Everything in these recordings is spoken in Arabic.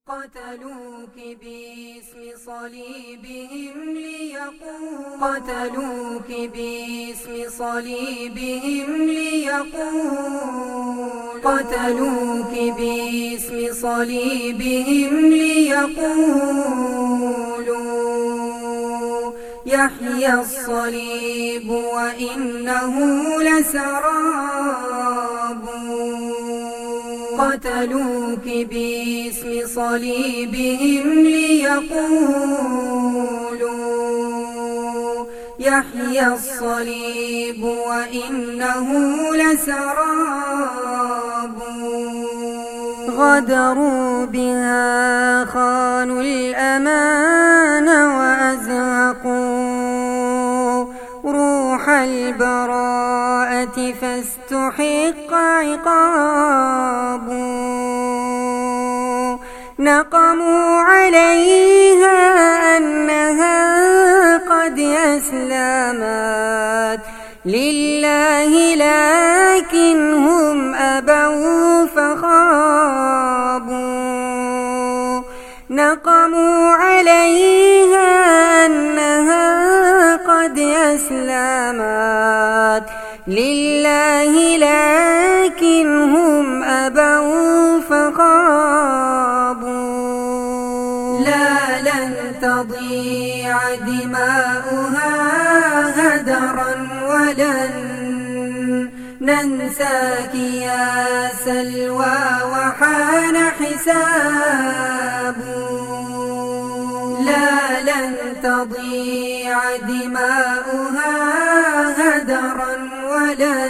قتلوك باسم صليبهم ليقول قتلوك باسم صليبهم ليقول قتلوك باسم صليبهم ليقولوا يحيى الصليب وإنه لسراب قتلوك باسم صليبهم ليقولوا يحيى الصليب وإنه لسراب غدروا بها خانوا الأمان وأزهقوا روح البراءة فاستحق عقاب نقموا عليها أنها قد أسلمت لله لكن هم أبوا فخابوا نقموا عليها أنها قد أسلمت لله لكن هم أبوا فخابوا لا لن تضيع دماؤها هدرا ولن ننساك يا سلوى وحان حساب لا لن تضيع دماؤها هدرا ولن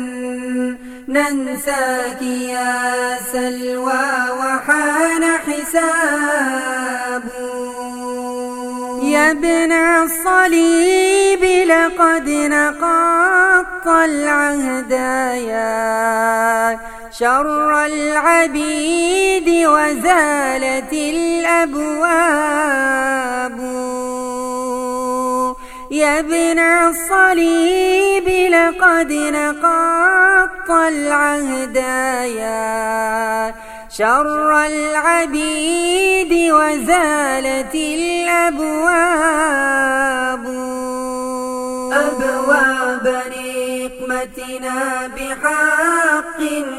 ننساك يا سلوى وحان حساب يا ابن الصليب لقد نقضت العهد يا شر العبيد وزالت الأبواب يا ابن الصليب لقد نقضت العهد يا شر العبيد وزالت الأبواب أبواب نقمتنا بحق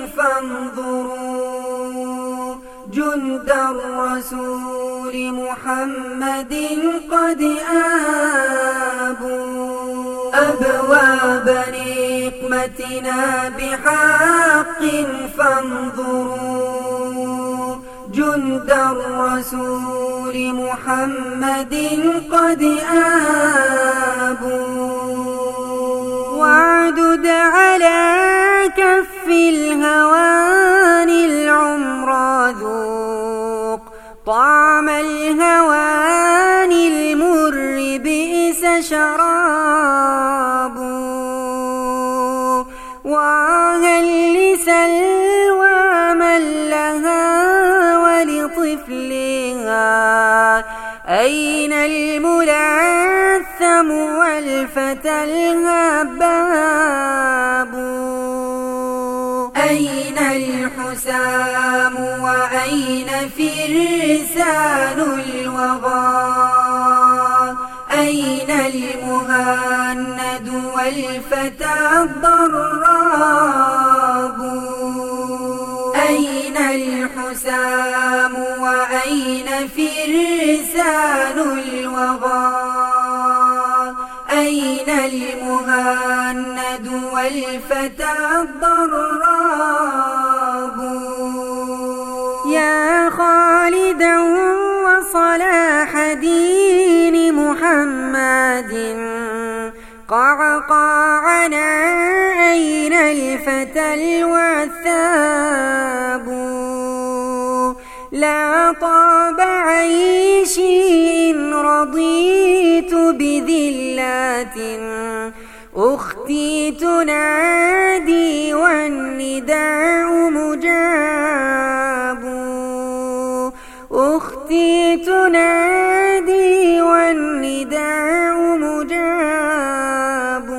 فانظروا جند الرسول محمد قد آبوا أبواب نقمتنا بحق فانظروا جند الرسول محمد قد آبوا واعدد على كف الهوان العمر ذوق طعم الهوان المر بئس شراب وهل لسلوى من لها ولطفلها أين الملثم والفتى الهباب أين الحسام وأين فرسان الوغى أين المهند والفتى الضراب أين الحسام وأين فرسان الوغى أين المهند والفتى الضراب يا خالدا وصلاح دين محمد قعقاعنا أين الفتى الوثاب لا طاب عيشي إن رضيت بذلات أختي تنادي والنداء مجاب أختي تنادي والنداء مجاب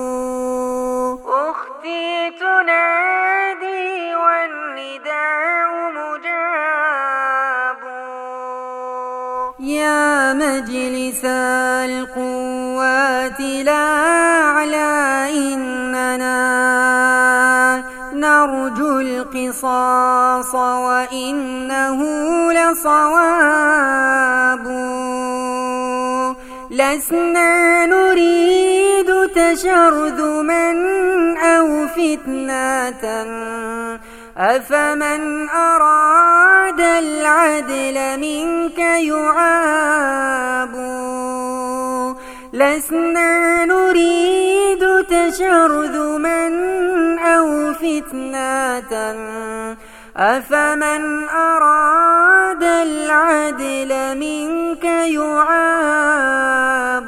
أختي تنادي والنداء مجاب يا مجلس القوات الأعلى إننا نرجو القصاص وإنه لصواب. لسنا نريد تشرذما أو فتنة أفمن أراد العدل منك يعاب. لسنا نريد تشرذما أو فتنة أفمن أراد العدل منك يعاب.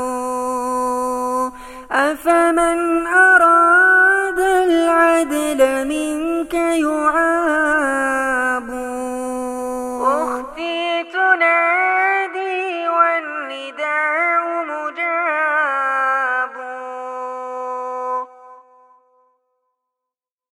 أفمن أراد العدل منك يعاب. أختي تنادي